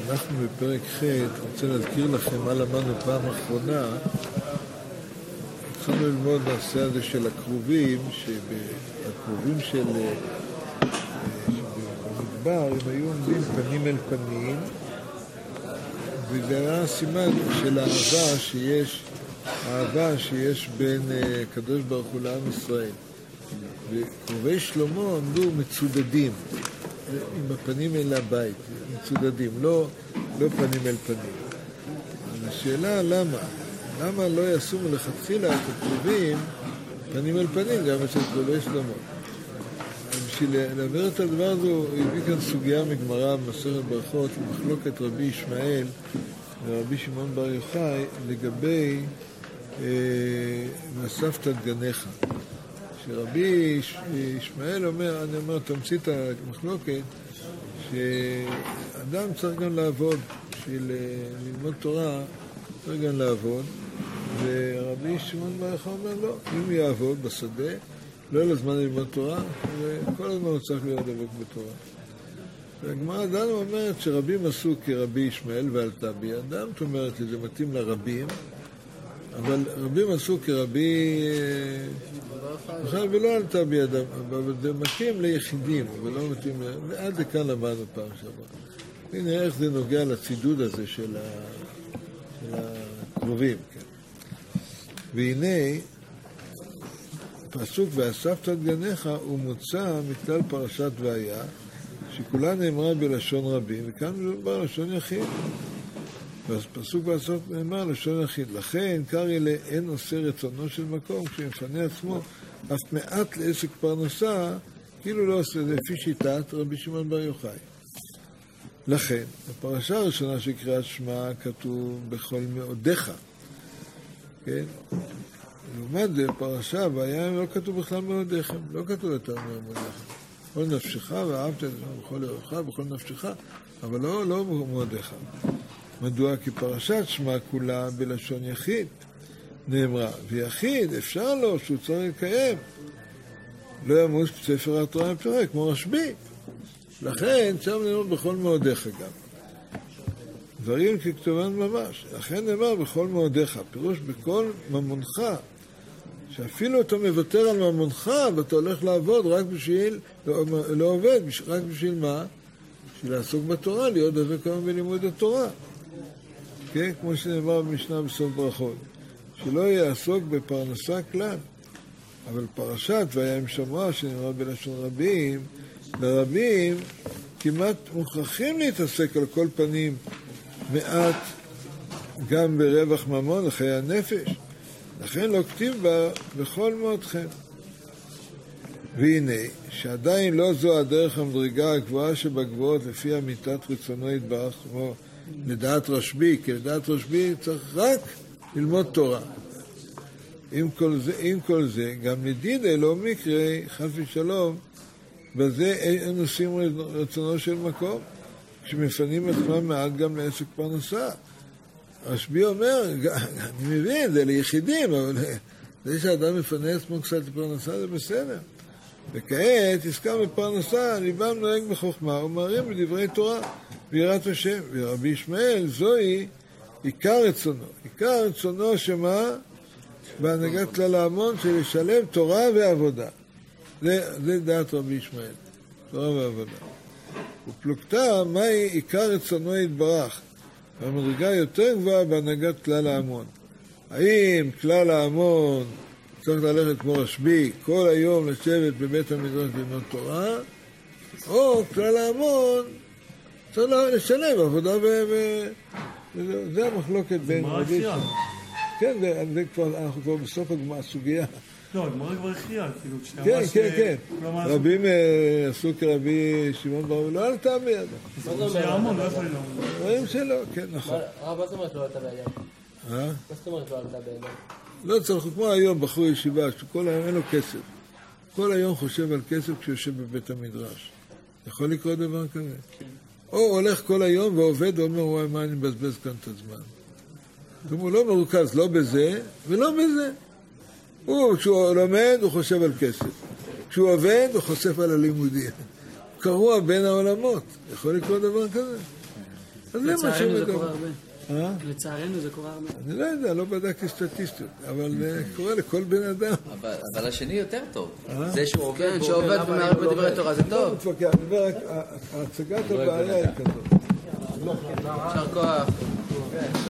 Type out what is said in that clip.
אנחנו בפרק ח' רוצה להזכיר לכם מה למדנו פעם אחרונה. התחלנו ללמוד בנושא הזה של הקרובים, שהקרובים של במדבר הם היו עומדים פנים אל פנים, וזה היה סימן של האהבה שיש בין הקדוש ברוך הוא לעם ישראל. וקרובי שלמה עמדו מצודדים עם הפנים אל הבית, מצודדים, לא פנים אל פנים. השאלה למה לא יעשו מלכתחילה את הקרובים פנים אל פנים גם אצל קרובי שלמה? בשביל להעביר את הדבר הזה הביא כאן סוגיה מגמרא במסכת ברכות, מחלוקת רבי ישמעאל ורבי שמעון בר יוחאי לגבי ואספת את גניך. שרבי ישמעאל אומר, אני אומר, תמצית המחלוקת, שאדם צריך גם לעבוד, בשביל ללמוד תורה צריך גם לעבוד, ורבי שמעון בר יוחאי אומר, לא, אם יעבוד בשדה, לא יהיה לו זמן ללמוד תורה, וכל הזמן הוא צריך להיות דבק בתורה. והגמרא דנו אומרת שרבים עשו כרבי ישמעאל ועלתה בידם, זאת אומרת, זה מתאים לרבים, אבל רבים עשו כרבי בכלל ולא עלתה בידם, אבל זה מתאים ליחידים, אבל לא מתאים ועד לכאן למדנו פעם שעברה. הנה איך זה נוגע לצידוד הזה של הקרובים. כן. והנה, פסוק ואספת את גניך הוא מוצא מכלל פרשת והיה, שכולה נאמרה בלשון רבים, וכאן מדובר לשון יחיד. אז פסוק בסוף נאמר לשון יחיד. לכן קרעי לאין עושה רצונו של מקום, כשמפנה עצמו אף מעט לעסק פרנסה, כאילו לא עושה זה לפי שיטת רבי שמעון בר יוחאי. לכן, בפרשה הראשונה של קריאת שמע כתוב בכל מאודיך. כן? לעומת זה, בפרשה והיה לא כתוב בכלל מאודיכם, לא כתוב יותר מאודיכם. בכל נפשך ואהבת את זה בכל ירחך, בכל נפשך, אבל לא מאודיך. מדוע? כי פרשת שמע כולה בלשון יחיד נאמרה, ויחיד אפשר לו שהוא צריך לקיים, לא ימוס בספר התורה בפרק, כמו רשב"י. לכן צריך ללמוד בכל מאודיך גם. דברים ככתובן ממש. לכן נאמר בכל מאודיך, פירוש בכל ממונך, שאפילו אתה מוותר על ממונך ואתה הולך לעבוד רק בשביל, לא עובד, רק בשביל מה? בשביל לעסוק בתורה, להיות דבק היום בלימוד התורה. כן? כמו שנאמר במשנה בסוף ברכות. שלא יעסוק בפרנסה כלל. אבל פרשת והיה עם שמרה שנאמר בלשון רבים, לרבים כמעט מוכרחים להתעסק על כל פנים מעט גם ברווח ממון לחיי הנפש. לכן לא כתיב בה בכל מאודכם. והנה, שעדיין לא זו הדרך המדרגה הגבוהה שבגבוהות לפי אמיתת רצונו יתברך, כמו לדעת רשב"י, כי לדעת רשב"י צריך רק ללמוד תורה. עם כל זה, גם לדידי לא מקרה, חס ושלום, בזה אין עושים רצונו של מקום, כשמפנים עצמם מעט גם לעסק פרנסה. רשב"י אומר, אני מבין, זה ליחידים, אבל זה שאדם מפנה עצמו קצת לפרנסה זה בסדר. וכעת, עסקה בפרנסה, ליבם נוהג בחוכמה, ומראים בדברי תורה, ויראת השם. ורבי ישמעאל, זוהי עיקר רצונו. עיקר רצונו שמה? בהנהגת כלל ההמון של לשלב תורה ועבודה. זה דעת רבי ישמעאל, תורה ועבודה. ופלוגתא, מהי עיקר רצונו יתברך? והמדרגה יותר גבוהה בהנהגת כלל ההמון. האם כלל ההמון צריך ללכת כמו רשב"י, כל היום לשבת בבית המדרש ללמוד תורה, או כלל ההמון צריך לשלב עבודה זה המחלוקת בין רבי. כן, זה כבר, אנחנו כבר בסוף הסוגיה. לא, הגמרא כבר הכריעה, כאילו, כן, כן, כן. רבים עשו כרבי שמעון בר, לא עלתה בידו. מה זה אומר? המון, לא יכול ללמוד. רואים שלא, כן, נכון. מה זאת אומרת לא עלתה בידיים? מה זאת אומרת לא עלתה בידיים? לא צריך, כמו היום בחור ישיבה, שכל היום אין לו כסף. כל היום חושב על כסף כשיושב בבית המדרש. יכול לקרות דבר כזה? או הולך כל היום ועובד ואומר, וואי, מה אני מבזבז כאן את הזמן? הוא לא מרוכז לא בזה ולא בזה. כשהוא לומד הוא חושב על כסף. כשהוא עובד הוא חושף על הלימודים. קרוע בין העולמות. יכול לקרות דבר כזה? אז זה מה לצערנו זה קורה הרבה. אה? לצערנו זה קורה הרבה. אני לא יודע, לא בדקתי סטטיסטיות, אבל קורה לכל בן אדם. אבל השני יותר טוב. זה שהוא עובד, כן, שעובד ומערב בדברי תורה, זה לא טוב. מתווכח, אני אומר רק, הצגת הבעיה היא כזאת. יישר כוח.